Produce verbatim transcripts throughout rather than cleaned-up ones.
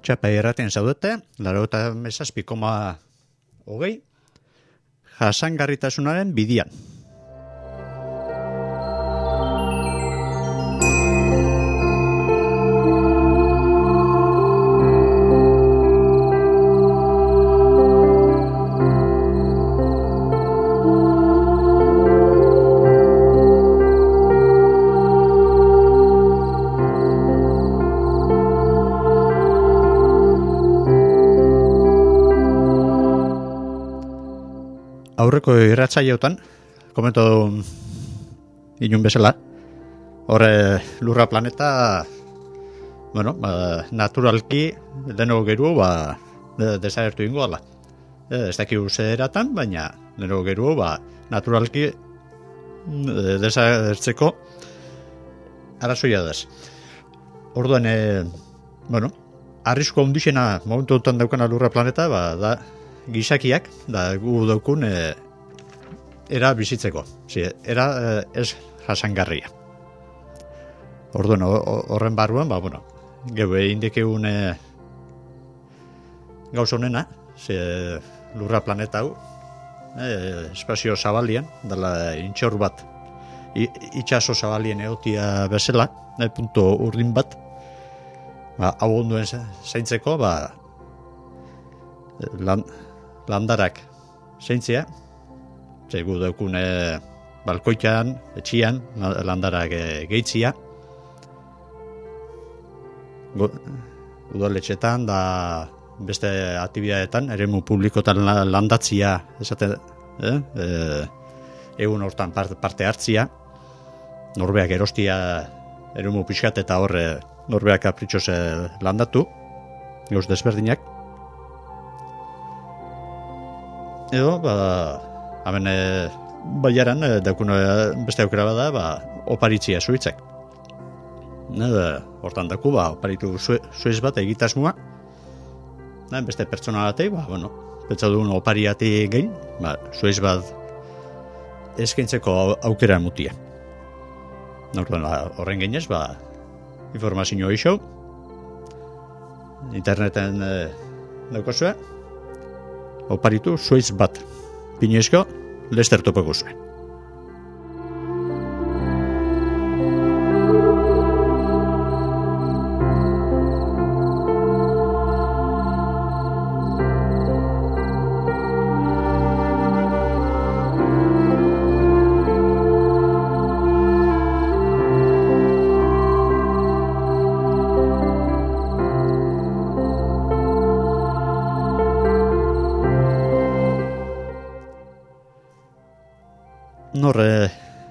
Txapa erraten zaudete, laurogeita zazpi koma hogei, jasangarritasunaren bidian. Aurreko irratsaioetan komento inun bezala, horre lurra planeta, bueno, ba, naturalki denok geru ba, de, desagertu ingo ala. E, ez dakigu zeratan, baina denok geru ba, naturalki de, desagertzeko arazoia daz. Orduan, e, bueno, arrisku handixena momentu dutan daukana lurra planeta, ba, da gizakiak, da gu daukun e, era bizitzeko. Zi, era e, ez jasangarria. Orduan, horren barruan, ba, bueno, geu indikeun e, gauz honena, zi, lurra planeta hau, e, espazio zabalian, dela intxor bat, I, itxaso zabalien egotia bezala, e, punto urdin bat, ba, hau onduen zaintzeko, ba, lan, landarak zeintzea, zegu daukune balkoitan, etxian, landarak gehitzia, udaletxetan da beste aktibidadetan, eremu publikotan landatzia, esate, eh? E, egun hortan parte hartzia, norbeak erostia eremu pixkat eta horre norbeak kapritxose landatu, gauz desberdinak. Edo, ba, hamen e, baiaran, e, daukune beste aukera bada, ba, oparitzia zuitzak. E, hortan daku, ba, oparitu zuiz bat egitasmua, e, beste pertsona batei, ba, bueno, betza duen opariati gein, ba, zuiz bat eskaintzeko aukera mutia. Hortan, ba, horren gainez, ba, informazio iso, interneten e, daukazue, oparitu zuiz bat. Pinezko, Lester topako zuen. Nor, e,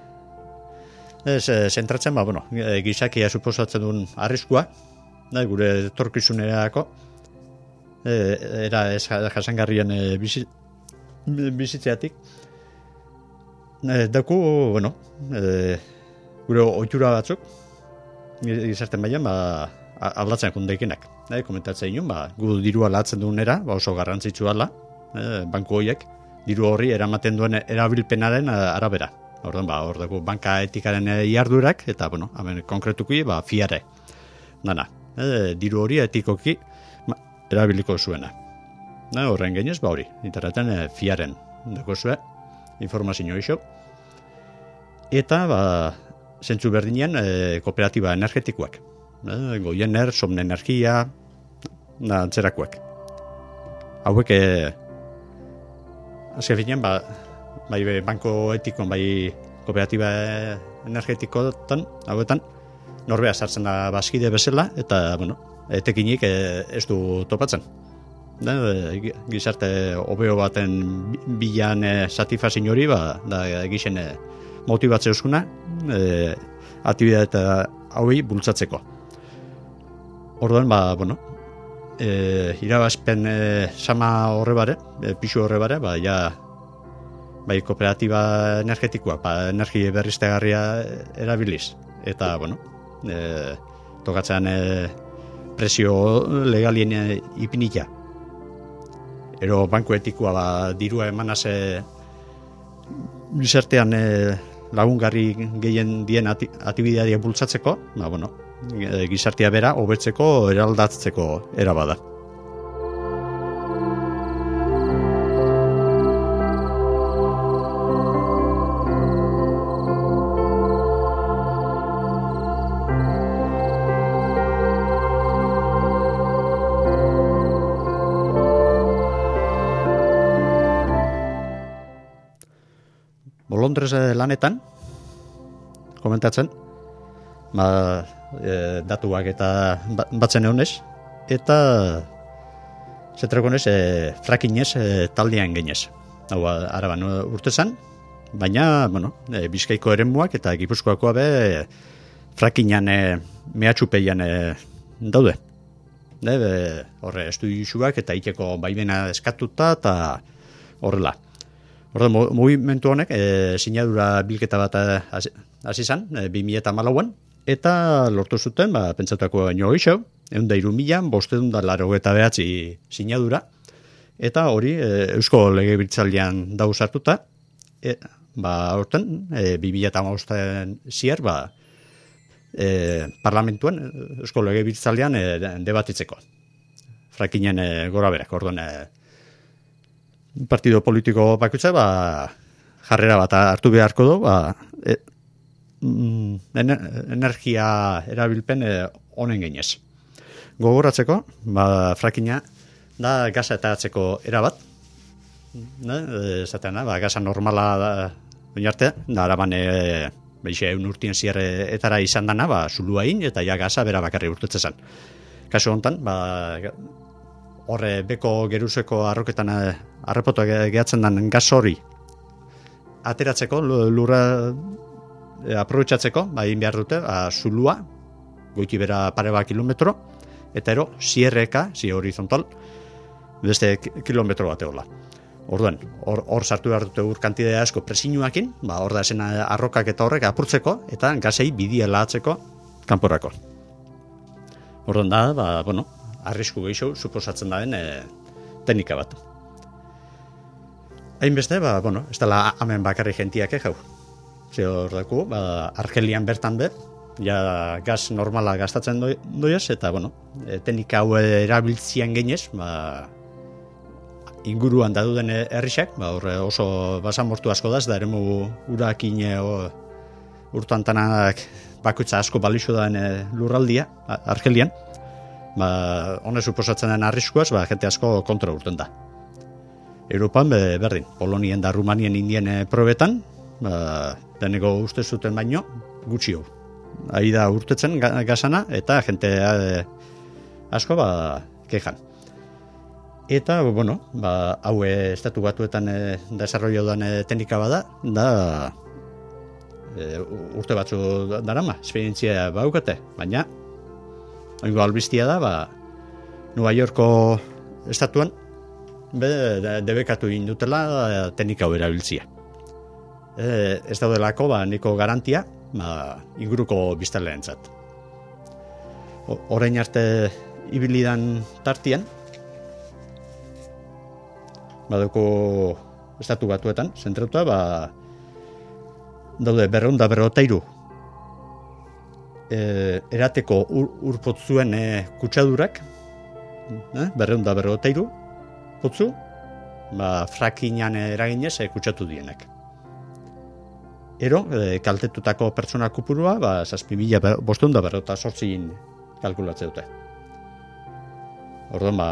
ez, e, zentratzen, ba, bueno, e, gizakia suposatzen duen arriskua, da, gure etorkizunerako, e, era ez jasangarrien e, bizi, bizitzeatik. E, daku, bueno, e, gure ohitura batzuk, gizarten baian, ba, aldatzen jundeikenak. E, komentatzen inun, ba, gu dirua aldatzen duenera, ba, oso garrantzitsua ala, e, banku horiek, diru horri eramaten duen erabilpenaren arabera. Orduan, ba, hor dugu banka etikaren jardurak, eta, bueno, hemen konkretuki, ba, fiare. Dana, e, diru hori etikoki ba, erabiliko zuena. E, horren gainez, ba, hori, interneten e, fiaren dugu zuen, informazio iso. Eta, ba, zentzu berdinean, e, kooperatiba energetikoak. E, Goiener, Somne Energia, da, antzerakoak. Hauek, e, azken finean, ba, bai banko etikon, bai kooperatiba energetikotan, hauetan, norbea sartzen da bazkide bezala, eta, bueno, etekinik ez du topatzen. Da, gizarte hobeo baten bilan satisfazio hori, ba, da egiten motibatzea euskuna, e, aktibidade hauei bultzatzeko. Orduan, ba, bueno, E, irabazpen e, sama horre bare, e, pixu horre bare, ba, ja, bai kooperatiba energetikoa, ba, energia berriztegarria erabiliz. Eta, bueno, e, tokatzen e, presio legalien e, ipinitia. Ero banku etikoa, ba, dirua emanaz gizartean e, lagungarri gehien dien ati, atibidadia bultzatzeko, ba, bueno, e, gizartea bera hobetzeko eraldatzeko era bada. Londres lanetan, komentatzen, ba, e, datuak eta batzen egonez, eta zetrekonez e, frakinez e, taldean genez. Hau, araban urtezan, baina, bueno, e, Bizkaiko eremuak eta Gipuzkoakoa be frakinan e, mehatxupeian e, daude. De, be, horre, estudioak eta iteko baimena eskatuta eta horrela. Orda, mugimendu honek e, sinadura bilketa bat hasi izan, e, bi mila hamalauan, eta lortu zuten, ba, pentsatuako baino gixo, ehun eta hiru mila bostehun eta laurogeita bederatzi sinadura, eta hori e, Eusko Legebiltzarrean dago sartuta, e, ba, horten, e, bi mila hamabostean zier, ba, e, parlamentuan, Eusko Legebiltzarrean e, debatitzeko. Frakinen e, gora berak, orduan, e, partido politiko bakoitza ba, jarrera bat hartu beharko du, ba, e, ener, energia erabilpen e, honen gainez. Gogoratzeko, ba, frakina da gaza eta atzeko erabat, ne? Zaten, ba, gaza normala da, arte, da araban e, beixe eun urtien zierre etara izan dana, ba, zuluain eta ja gaza bera bakarri urtetzezan. Kasu honetan, ba, horre beko geruzeko arroketan arrepotuak gehatzen den gaz hori ateratzeko, lurra e, aprobetxatzeko, ba, egin behar dute, ba, zulua, goiti bera pare bat kilometro, eta ero, zierreka, zi horizontal, beste kilometro bat egola. Orduan, hor, hor sartu behar dute ur kantidea asko presinuakin, ba, hor da esen arrokak eta horrek apurtzeko, eta gazei bidia lahatzeko kanporako. Orduan da, ba, bueno, arrisku gehiago suposatzen daen e, teknika bat. Hainbeste, ba, bueno, ez dela hemen bakarri gentiak jau. Ze hor daku, ba, Argelian bertan be, ja gaz normala gastatzen doi, doiaz, eta, bueno, e, teknika hau erabiltzian genez, ba, inguruan daduden herrixak, ba, horre oso basamortu asko daz, da eremu urakin e, urtuantanak bakoitza asko balixo daen e, lurraldia, Argelian, ba, hone suposatzen den arriskuaz, ba, jente asko kontra urten da. Europan be, berdin, Polonien da Rumanien indien e, probetan, ba, deneko uste zuten baino, gutxi hau. Ahi da urtetzen gazana, eta jente e, asko ba, kejan. Eta, bueno, ba, hau e, estatu batuetan e, desarrollo dan e, teknika bada, da e, urte batzu darama, esperientzia baukate, baina oingo albistia da, ba, Nueva Yorko estatuan be, de, debekatu indutela teknika hau erabiltzia. E, ez daudelako, ba, niko garantia, ba, inguruko biztanleentzat. Orain arte ibilidan tartian, baduko estatu batuetan, zentrautua, ba, daude berreun da berrotairu e, erateko ur, urpotzuen e, kutsadurak, eh? berreun da berrotairu potzu, ba, frakinan eraginez e, kutsatu dienak. Ero, e, kaltetutako pertsona kupurua, ba, zazpi mila bostehun da berrota sortzin kalkulatze dute. Orduan, ba,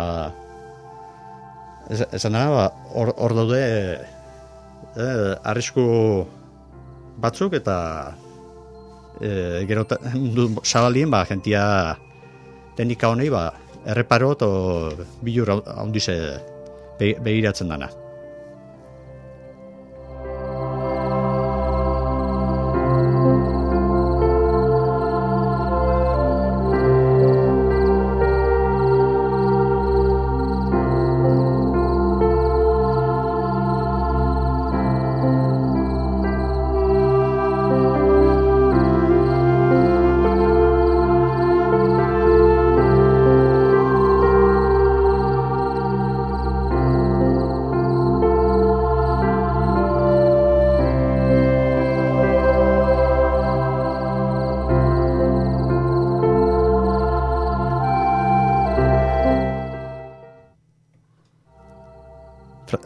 esan da, ba, hor, hor daude e, arrisku batzuk eta e, gero zabalien, ba, jentia teknika honei, ba, erreparo eta bilur handize begiratzen dana.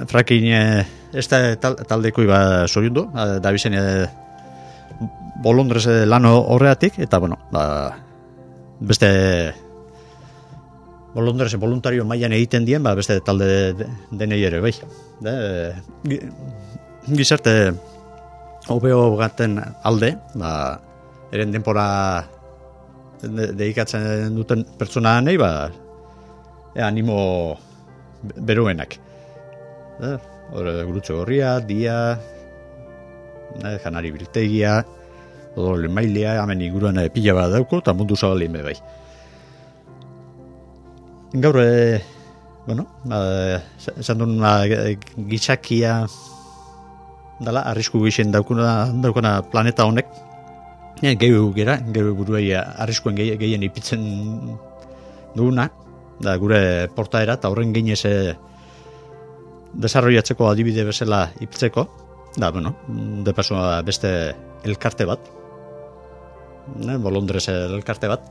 fracking ez da tal, taldeko iba soiundu, da bizen bolondrez lan horreatik, eta bueno, ba, beste bolondrez voluntario mailan egiten dien, ba, beste talde denei ere, bai. Da, gizarte hobeo gaten alde, ba, eren denpora dedikatzen duten pertsona nahi, ba, e, animo beruenak. Hore, gurutxo gorria, dia, e, janari biltegia, odole mailea, hemen inguruan pila bat dauko, eta mundu zabalin be bai. Gaur, e, bueno, ba, esan duen ba, gitzakia dala, arrisku gixen daukuna, daukuna planeta honek, e, gehu gera, gehu buruei arriskuen gehien ipitzen duguna, da gure portaera, eta horren ginez e, desarrollatzeko adibide bezala ipitzeko, da, bueno, de paso beste elkarte bat, ne, bolondrez elkarte bat,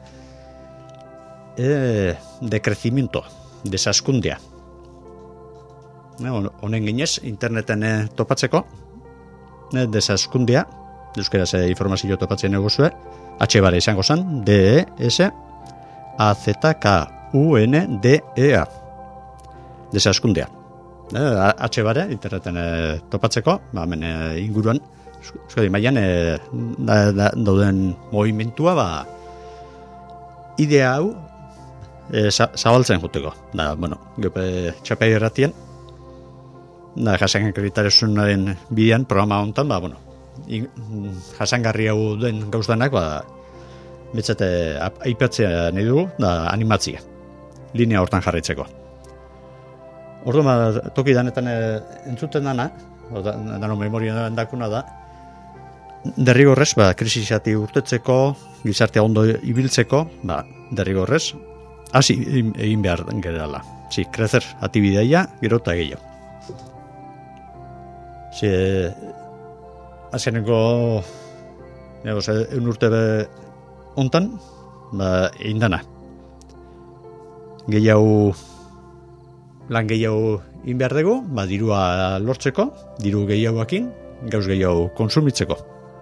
e, de crecimiento, desazkundea. Ne, honen ginez, interneten e, topatzeko, ne, desazkundea, euskeraz e, informazio topatzen egozue, H bare izango zen, D E S A Z K U N D E A. Desazkundea. H bare, interneten e, topatzeko, ba, hemen e, inguruan, euskadi mailan e, da, da, dauden movimentua, ba, idea hau e, zabaltzen juteko. Da, bueno, gepe txapai erratien, da, jasangarritasunaren bidean, programa honetan, ba, bueno, jasangarri hau den gauzdanak, ba, betzate aipatzea nahi dugu, da, animatzia, linea hortan jarraitzeko. Orduan, ba, toki danetan e, entzuten dana, da, dano memoria dakuna da, derrigorrez, ba, krisisati urtetzeko, gizartea ondo ibiltzeko, ba, derrigorrez, hasi egin behar gerala. Si, krecer atibidea, gero eta gehiago. Si, azkeneko, negoz, egun urte be ontan, ba, egin dana. Gehiago, lan gehiago egin behar dugu, ba, dirua lortzeko, diru gehiagoakin, gauz gehiago konsumitzeko.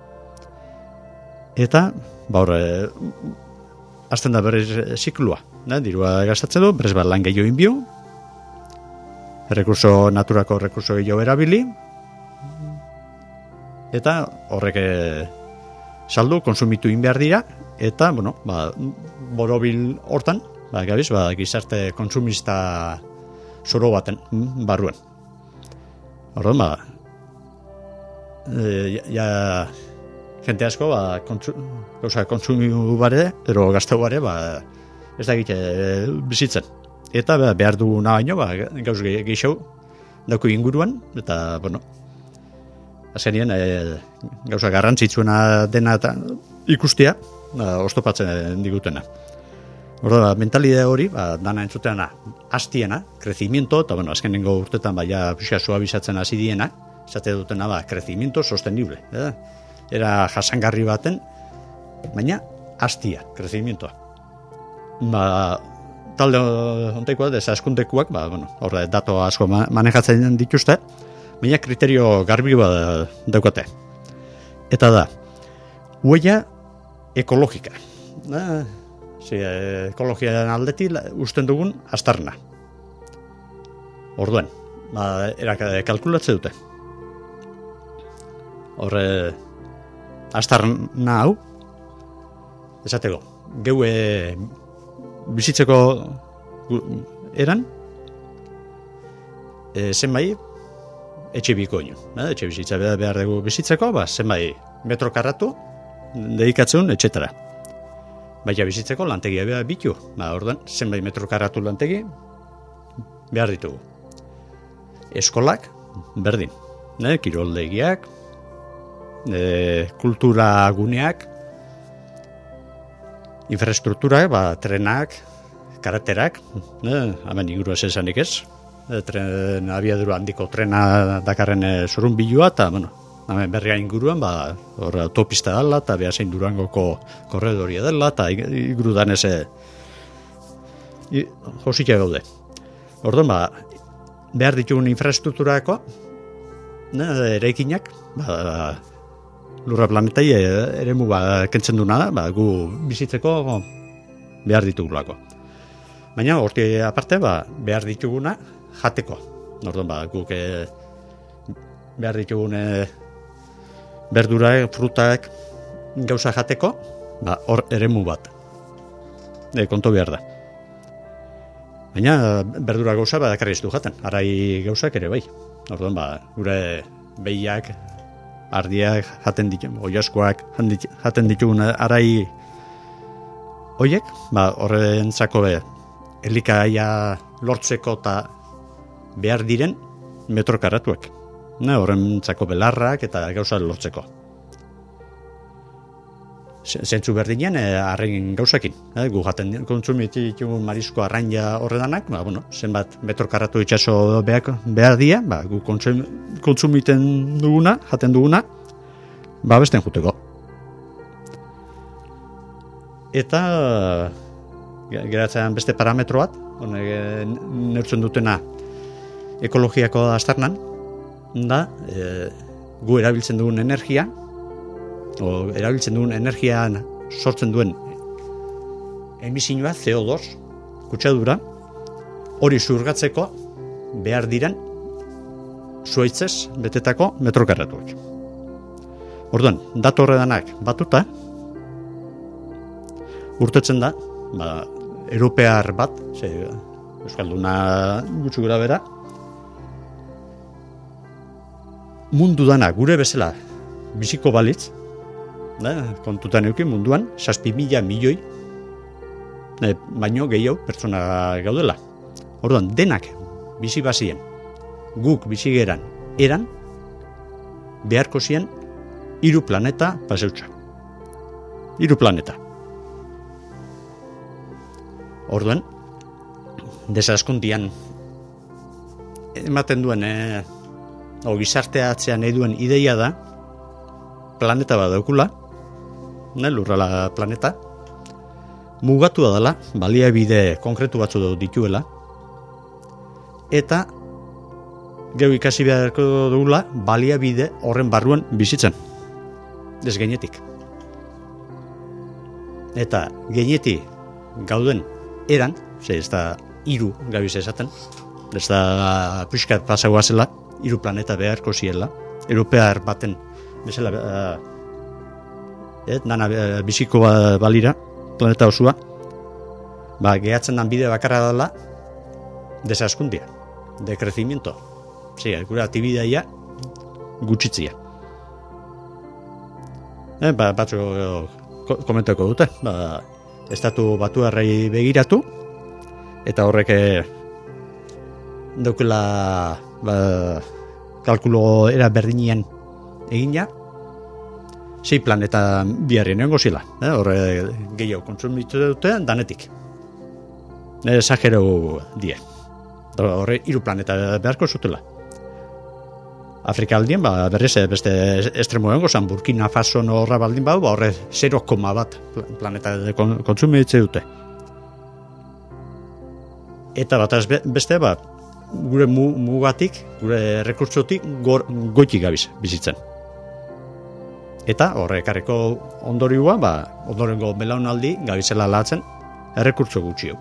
Eta, ba, hor, azten da berriz ziklua, ne? Dirua gastatzen du, berriz bat lan gehiago inbio, rekurso naturako rekurso gehiago erabili, eta horrek saldu, konsumitu in behar dira, eta, bueno, ba, borobil hortan, ba, gabiz, ba, gizarte konsumista zoro baten barruen. Horren, ba, e, ja, jente asko, ba, kontsu, gauza, konsumiu bare, ero gazteu bare, ba, ez da egite bizitzen. Eta ba, behar duguna baino, ba, gauz gehiago dauko inguruan, eta, bueno, azkenien, e, gauza garrantzitsuena dena eta ikustia, ba, oztopatzen digutena. Horda, ba, mentalidea hori, ba, dana entzuteana, hastiena, crecimiento, eta, bueno, azkenengo urtetan, ba, ja, pixka suabizatzen hasi diena, esate dutena, ba, crecimiento sostenible, eh? Era jasangarri baten, baina hastia, crecimientoa. Ba, talde onteikoa, desazkundekuak, ba, bueno, horre, dato asko manejatzen dituzte, baina kriterio garbi bat daukate. Eta da, huella ekologika. Da, zi, ekologiaren aldetik usten dugun astarna. Orduan, ba, era kalkulatze dute. Horre, astarna hau, esateko, geue bizitzeko eran, e, zenbai etxe biko ino. Etxe bizitza behar dugu bizitzeko, ba, zenbai metro karratu dedikatzen etxetara. Baina bizitzeko lantegia behar bitu. Ba, orduan, zenbai metro karratu lantegi behar ditugu. Eskolak, berdin. Ne? Kiroldegiak, E, kultura guneak, infrastrukturak, ba, trenak, karaterak, e, hemen ingurua zesanik ez, e, tren, abiadura handiko trena dakarren e, zorun bilua, eta, bueno, hemen berria inguruan, ba, hor autopista dela, eta behazein Durangoko korredoria dela, eta inguru danez e, josikia gaude. Orduan, ba, behar ditugun infrastrukturako, ne, eraikinak, ba, lurra planetai eremu ba, kentzen duna da, ba, gu bizitzeko behar ditugulako. Baina, horti aparte, ba, behar dituguna jateko. Orduan, ba, guk e, behar ditugun e, berdurak, frutak, gauza jateko, ba, hor eremu bat. E, kontu behar da. Baina, berdura gauza, ba, dakarri ez du jaten. Arai gauzak ere bai. Orduan, ba, gure behiak, ardiak jaten ditu, oiaskoak jaten ditugun arai hoiek, ba, horrentzako be, elikaia lortzeko eta behar diren metrokaratuak. Ne, horrentzako belarrak eta gauza lortzeko. Zentzu berdinean, arrain gauzakin. Eh, gu jaten kontsumititugun marisko arraina horredanak, ba, bueno, zenbat metrokaratu itxaso behar, behar dia, ba, gu kontsum, kontsumiten duguna, jaten duguna, ba, besten juteko. Eta geratzen beste parametro bat, neurtzen dutena ekologiako aztarnan, da, e, gu erabiltzen dugun energia, o erabiltzen dugun energian sortzen duen emisioa C O dos kutsadura, hori zurgatzeko behar diren zuaitzez betetako metrokarratuak. Orduan, datu horredanak batuta, urtetzen da, ba, europear bat, ze, euskalduna gutxu gura bera, mundu dana gure bezala biziko balitz, da, kontutan eukin munduan, zazpi mila milioi, e, baino gehiago pertsona gaudela. Orduan, denak bizi bazien, guk bizi geran, eran, beharko zien, hiru planeta paseutxa. Hiru planeta. Orduan, desaskundian ematen duen, e, o gizarteatzean nahi duen ideia da, planeta bat daukula, ne, lurrala planeta, mugatua dela, baliabide konkretu batzu dituela, eta geu ikasi beharko dugula baliabide horren barruan bizitzen. Ez gainetik. Eta gainetik gauden eran, ze ez da hiru gabiz esaten, ez da pixkat pasagoa zela, hiru planeta beharko ziela, europear baten bezala uh, et, nana uh, biziko ba, balira, planeta osua, ba, gehatzen dan bide bakarra dela desaskundia, de crecimiento. Sí, gure aktibidaia gutxitzia. Eh, ba, batzu ko, komentako dute, ba, estatu batuarrei begiratu, eta horrek daukela ba, kalkulo era berdinien egina, sei planeta biharrien egongo zila, eh? Horre gehiago kontsumitu dute danetik. Esagero die. Horre hiru planeta beharko zutela. Afrika aldien, ba, berriz beste estremo egongo zan, Burkina Faso horra baldin bau, ba, horre zero koma bat planeta kontsumitze dute. Eta bataz beste, ba, gure mugatik, gure rekurtsotik gor, goitik gabiz bizitzen. Eta horre ekarreko ondorioa, ba, ondorengo belaunaldi gabizela latzen errekurtso gutxio.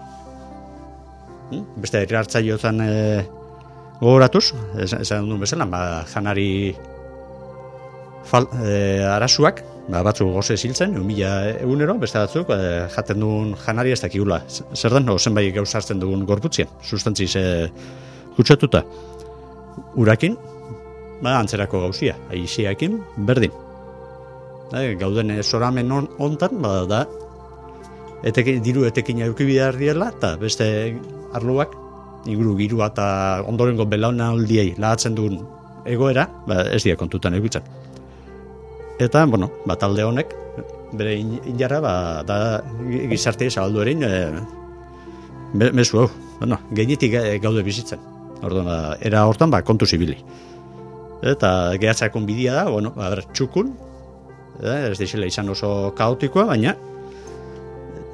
Beste irartzaiotan e, gogoratuz, esan duen bezala, ba, janari fal, e, arasuak, ba, batzuk goze ziltzen, mila egunero, beste batzuk, e, jaten duen janari ez dakigula. Zer den, no, zenbait gauz hartzen dugun gorputzien, sustantziz e, kutsatuta. Urakin, ba, antzerako gauzia, aiziakin, berdin. E, gauden zoramen on, ontan, ba, da, etekin, diru etekin eukibidea diela, eta beste arloak, inguru girua eta ondorengo belaunaldiei lahatzen duen egoera, ba, ez dira kontutan egitzen. Eta, bueno, ba, talde honek, bere injarra, ba, da gizarte zabaldu erin, e, mezu hau, bueno, gainetik gaude bizitzen. Orduan, ba, era hortan, ba, kontu zibili. Eta gehatzakon bidia da, bueno, ba, ber, txukun, e, ez dizela izan oso kaotikoa, baina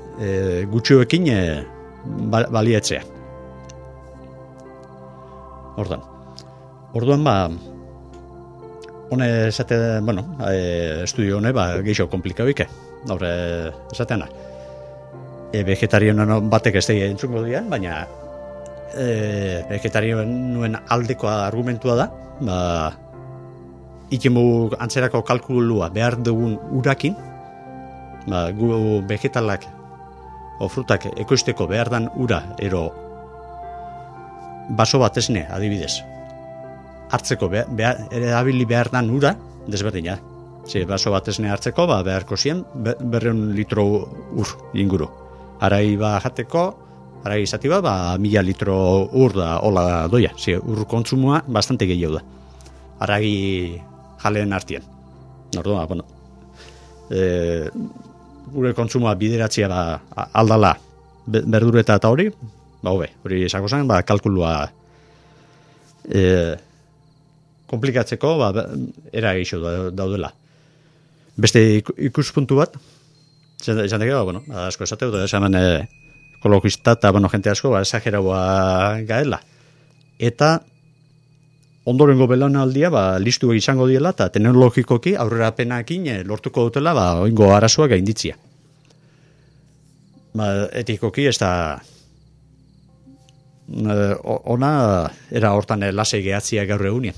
e, gutxioekin e, balietzea. Ordan. Orduan ba hone esate, bueno, e, estudio hone ba geixo komplikatuike. Hor esateana. E, vegetariano batek ez da entzungo dian, baina e, vegetarianoen aldeko argumentua da, ba ikemu antzerako kalkulua behar dugun urakin, ba, gu vegetalak o frutak ekoizteko behar dan ura, ero baso bat esne, adibidez. Hartzeko behar, behar, erabili behar dan ura, desberdina. Ze, baso bat esne hartzeko, ba, beharko zien, berreun litro ur inguru. Arai ba jateko, arai izati bat, ba, mila litro ur da hola doia. Ze, ur kontsumoa bastante gehiago da. Aragi jaleen artien. Orduan, bueno, e, gure kontsumoa bideratzea ba, aldala berdureta eta hori, ba hobe, hori esako zen, ba, kalkulua e, komplikatzeko, ba, era geixo daudela. Beste ikuspuntu bat, esan deke, ba, bueno, asko esateu, da esan e, ekologista eta, bueno, jente asko, ba, esageraua gaela. Eta ondorengo belaunaldia ba, listu izango diela eta teknologikoki aurrerapenakin lortuko dutela ba, oingo arazoa gainditzia. Ba, etikoki ez da ona era hortan lasei gehatzia gaur egunien.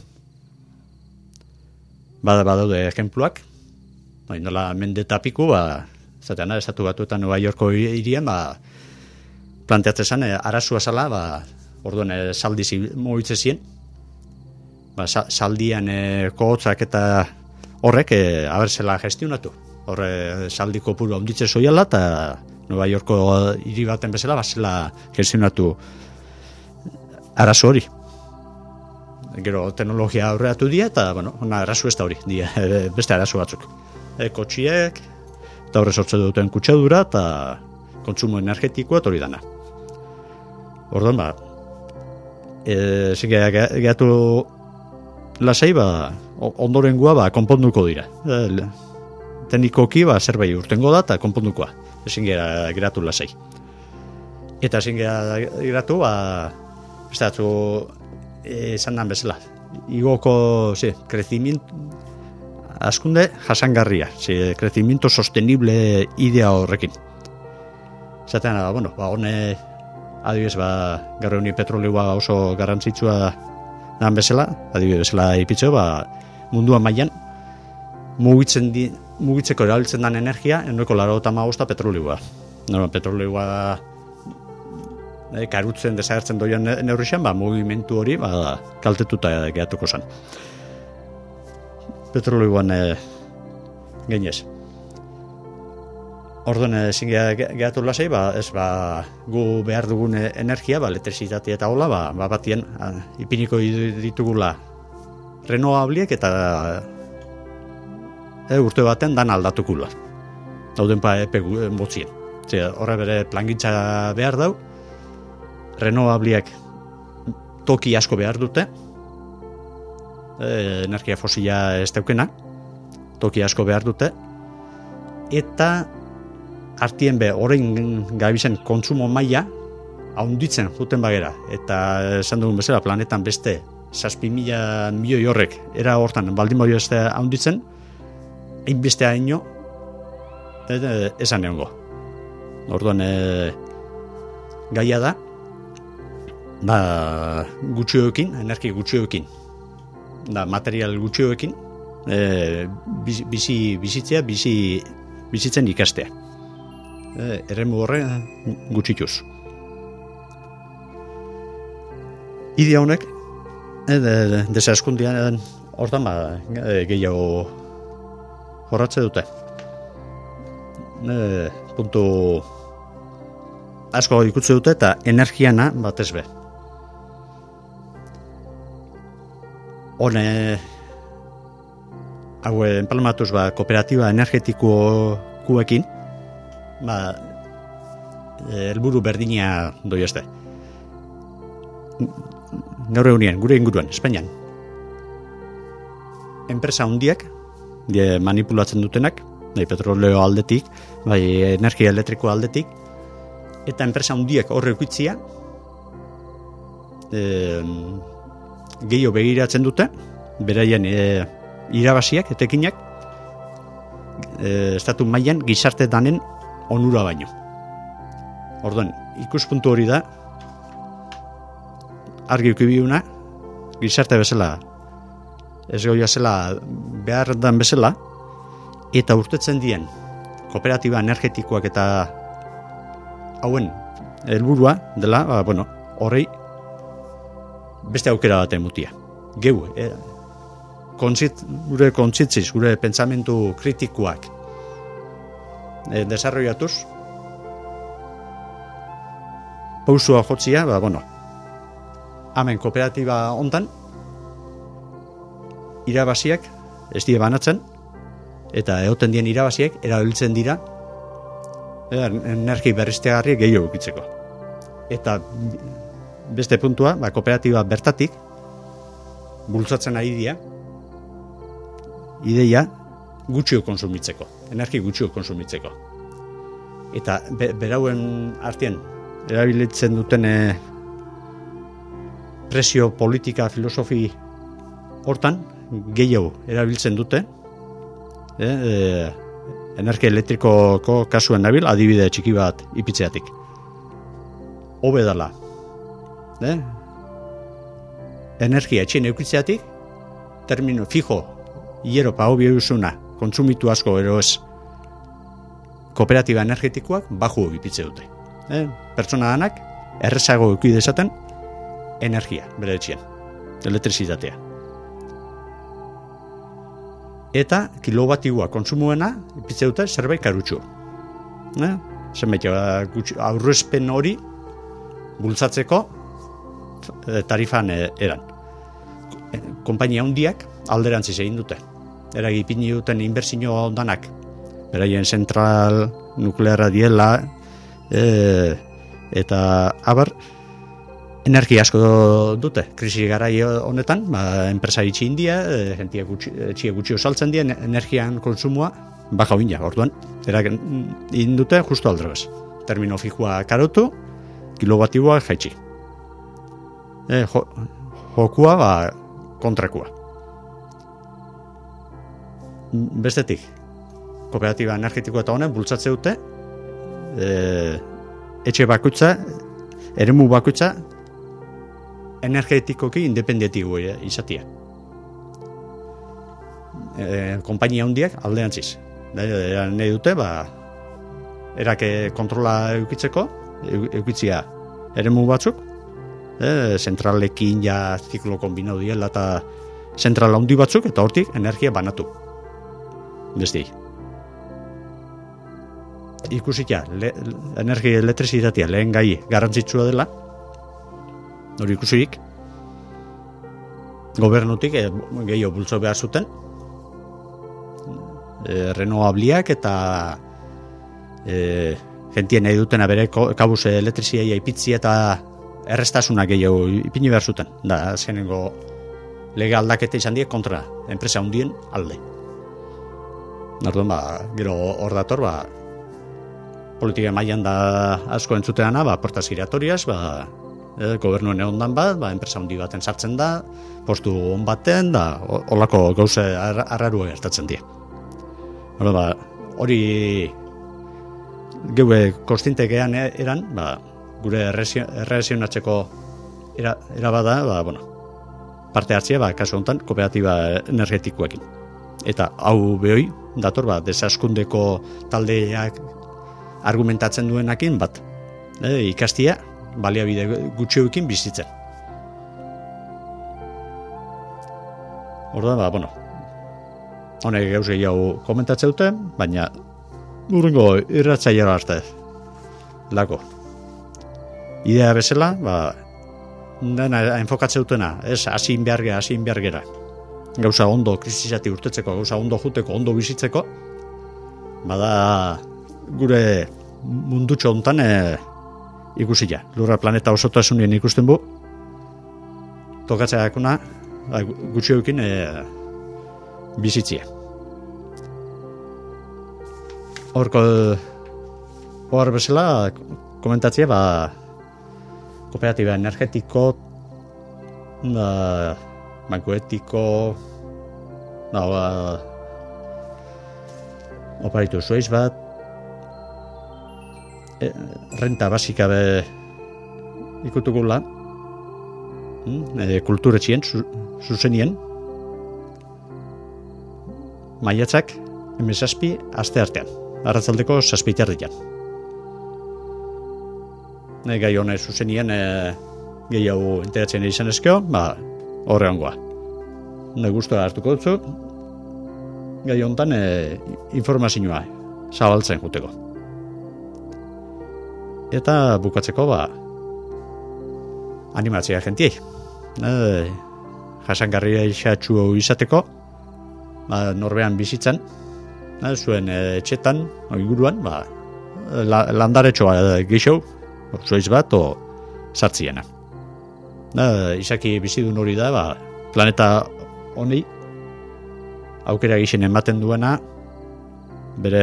Bada badaude ejempluak, ba, indola mende tapiku, ba, zateana, estatu batuetan Nueva Yorko irian, ba, planteatzen arazoa zala, ba, orduan saldiz mogitze zien, ba, saldian e, kohotzak eta horrek e, aberzela gestionatu. Horre saldiko puru haunditze zoiala eta Nueva Yorko hiri baten bezala bazela gestionatu arazo hori. Gero teknologia aurreatu dira eta, bueno, ona arazo ez da hori, dira, e, beste arazo batzuk. E, kotxiek, eta horre sortze duten kutsadura eta kontsumo energetikoa hori dana. Orduan, ba, e, zike gehatu lasai, ba, ondorengua ba, konponduko dira. E, teknikoki ba, zerbait urtengo da eta konpondukoa. Ezin gera geratu lasai. Eta ezin gera geratu, ba, ez da, esan dan bezala. Igoko, ze, crecimiento, askunde jasangarria, ze, crecimiento sostenible idea horrekin. Zaten, ba, bueno, ba, hone, adibidez, ba, gaur egun petrolioa oso garrantzitsua dan bezala, adibidez bezala ipitxo, ba, munduan mailan mugitzen di, mugitzeko erabiltzen den energia, eneko laro eta magosta petrolioa. No, petrolioa e, karutzen desagertzen doian neurrixan, ba, mugimendu hori ba, kaltetuta gehatuko zen. Petrolioan e, gainez. Orduan ezin gehatu lasai, ba, ez ba, gu behar dugun energia, ba, elektrizitatea eta hola, ba, ba batien ipiniko ditugula renovabliek eta e, urte baten dan aldatukula. Dauden pa epe motzien. Horre bere plangintza behar dau, renovabliek toki asko behar dute, e, energia fosila ez daukena, toki asko behar dute, eta artien be, orain gabizen kontsumo maila haunditzen juten bagera. Eta esan dugun bezala, planetan beste zazpi mila milioi horrek era hortan baldin badio ez haunditzen, hain beste haino esan egongo. Orduan e, gaia da, ba, gutxioekin, energia gutxioekin, da material gutxioekin, e, bizi, bizitzea, bizi, bizitzen ikastea. E, eremu horre gutxituz. Idea honek e, de, desaskundian hortan ba, e, gehiago jorratze dute. E, puntu asko ikutze dute eta energiana batez be. Hone hau enpalmatuz ba, kooperatiba energetikoekin ba, helburu berdina doi este. Gaur egunien, gure inguruan, Espainian. Enpresa hundiak, die manipulatzen dutenak, bai petroleo aldetik, bai energia elektriko aldetik, eta enpresa hundiak horre ukitzia, e, gehiago begiratzen dute, beraien e, irabasiak, etekinak, e, estatu mailan gizarte danen onura baino. Orduan, ikuspuntu hori da, argi ukibiuna, gizarte bezala, ez goia zela behar dan bezala, eta urtetzen dien kooperatiba energetikoak eta hauen helburua dela, ba, bueno, horrei beste aukera baten mutia. Geu, eh, kontzit, gure kontzitziz, gure pentsamentu kritikoak eh, desarrollatuz, pausua jotzia, ba, bueno, hemen kooperatiba hontan, irabasiak ez die banatzen, eta egoten dien irabasiak erabiltzen dira energi berriztagarri gehiago ukitzeko. Eta beste puntua, ba, kooperatiba bertatik bultzatzen ari dira ideia gutxio konsumitzeko, energi gutxio konsumitzeko. Eta be, berauen artean erabiltzen duten e, presio politika filosofi hortan gehiago erabiltzen dute e, e, energia elektrikoko kasuen nabil adibide txiki bat ipitzeatik. Hobe dala. Eh? Energia etxen eukitzeatik, termino fijo, hiero pa hobi eusuna, kontsumitu asko ero ez, kooperatiba energetikoak baju ipitze dute. Eh? Pertsona danak, errezago eukide esaten, energia, bere etxean, elektrizitatea. Eta kilobatioa kontsumuena ipitze dute zerbait karutxu. Eh? Zenbait aurrezpen hori bultzatzeko tarifan eran. Konpainia handiak alderantziz egin dute. Eragi ipini duten inbertsio danak, beraien zentral nuklearra diela, e, eta abar, energia asko dute. Krisi garai honetan, ba, enpresa itxi india, e, jentia gutxi, etxia gutxi osaltzen dien, energian konsumoa baja oina, orduan. Erak egin dute justo aldrebez. Termino fijua karotu, kilobatiboa jaitsi. E, jo, jokua ba, kontrakua. Bestetik, kooperatiba energetiko eta honen bultzatze dute e, etxe bakoitza, eremu bakoitza energetikoki independentiko izatia. E, konpainia handiak aldeantziz. Nahi dute, ba, erake kontrola eukitzeko, eukitzia eremu batzuk, e, zentralekin ja ziklo kombinau diela eta zentral handi batzuk, eta hortik energia banatu. Bestei. Ikusita, le, energia elektrizitatea lehen gai garrantzitsua dela, hori ikusirik, gobernutik e, gehiago bultzo behar zuten, e, renovabliak eta e, gentien nahi dutena bere kabuz elektrizia ipitzia eta errestasuna gehiago ipini behar zuten. Da, azkenengo lege aldaketa izan die kontra, enpresa hundien alde. Orduan, ba, gero hor dator, ba, politika mailan da asko entzuteana, ba, portas giratorias, ba, e, gobernuen egondan bat, ba, enpresa handi baten sartzen da, postu on baten, da, holako gauze ar arrarua gertatzen die. Orduan, ba, hori geue kostintekean eran, ba, gure erreazionatzeko era, era bada, ba, bueno, parte hartzea, ba, kasu honetan, kooperatiba energetikoekin. Eta hau behoi, dator, ba, desaskundeko taldeak argumentatzen duenakin bat. E, ikastia, baliabide gutxioekin bizitzen. Orduan, ba, bueno, honek gauz gehiago komentatzen dute, baina urrengo irratzailera arte lako. Idea bezala, ba, dena enfokatzen dutena, ez hasin behar gera, hasin behar gera. Gauza ondo krisisati urtetzeko, gauza ondo juteko, ondo bizitzeko, bada gure mundutxo hontan e, ikusia. Lurra planeta osotasunien ikusten bu, tokatzea dakuna, gutxioekin e, bizitzia. Horko, hor bezala, komentatzea, ba, kooperatiba energetiko, ba, banko etiko, da, ba, oparitu zueiz bat, e, renta basika be ikutukula, e, kulturetxien, zu, zuzenien, maiatzak, emezazpi, aste artean, arratzaldeko zazpiterrian. E, gai hone zuzenien, e, gehiago enteratzen izan ezkeo, ba, horre hongoa. Ne guztua hartuko dutzu, gai honetan e, informazioa zabaltzen juteko. Eta bukatzeko, ba, animatzea jentiei. E, jasangarria izatxu izateko, ba, norbean bizitzan, e, zuen e, etxetan, inguruan, ba, la, landaretxoa e, gixo, zueiz bat, o sartziena. Da, izaki bizidun hori da, ba, planeta honi aukera gixen ematen duena bere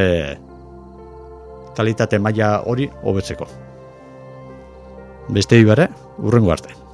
kalitate maila hori hobetzeko. Beste ibare, urrengo arte.